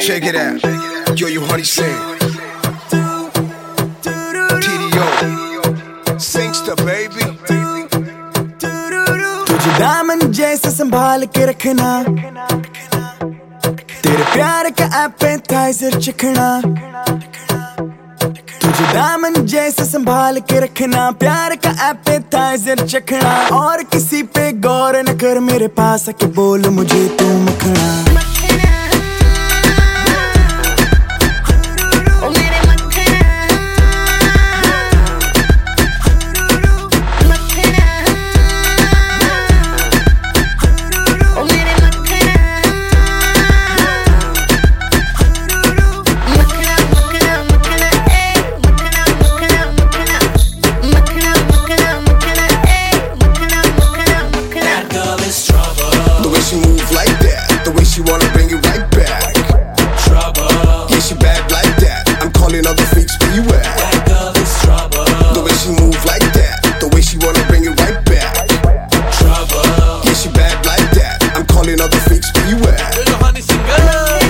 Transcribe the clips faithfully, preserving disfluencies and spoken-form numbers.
Check it out. Yo, you honey sing. T D O. Singster, baby. तुझे दामन जैसे संभाल के रखना, तेरे प्यार का एपेटाइजर चखना। तुझे दामन जैसे संभाल के रखना, प्यार का एपेटाइजर चखना। और किसी पे गौर न कर, मेरे पास आके बोल मुझे तू मखना। She move like that, the way she wanna bring it right back. Trouble. Yeah, she bad like that. I'm calling all the freaks where you at. That girl is trouble. The way she move like that, the way she wanna bring it right back. Trouble. Yeah, she bad like that. I'm calling all the freaks where you at. Little honey singer.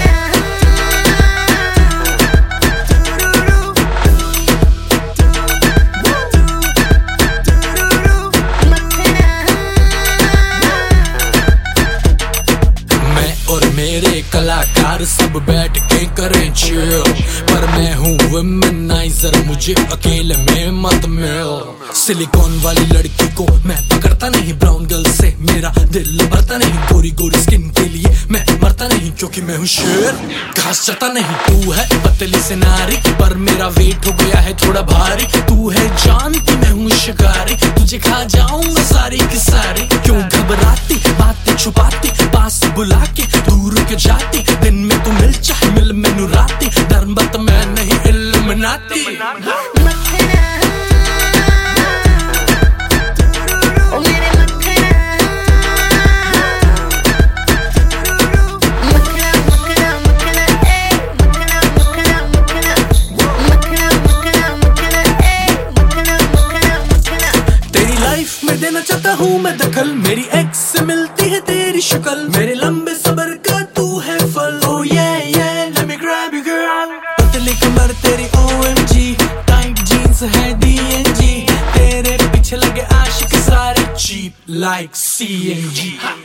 मेरे कलाकार सब बैठ के करें chill, पर मैं हूँ womaniser, मुझे अकेले में मत मिल। सिलिकॉन वाली लड़की को मैं पकड़ता नहीं, ब्राउन गर्ल से मेरा दिल भरता नहीं। गोरी गोरी स्किन के लिए मैं मरता नहीं, क्योंकि मैं हूँ शेर, घास चता नहीं। तू है पतली से नारी, पर मेरा वेट हो गया है थोड़ा भारी। तू है जानती मैं हूँ शिकारी, तुझे खा जाऊंगा सारी की सारी। क्यों घबराती, बातें छुपाती, पास बुला के दूर के जाती। दिन में तू मिल चाहे मिल मैनू राती, धर्मबत मैं नहीं इल्युमिनाती। तेरी लाइफ में देना चाहता हूँ मैं दखल, मेरी एक्स से मिलती है तेरी शक्ल। मेरे लंबे सबर का तू है फल। Oh yeah yeah, let me grab you girl। पतली कमर तेरी O M G, tight jeans है D N G, तेरे पीछे लगे आशिक सारे cheap like C N G।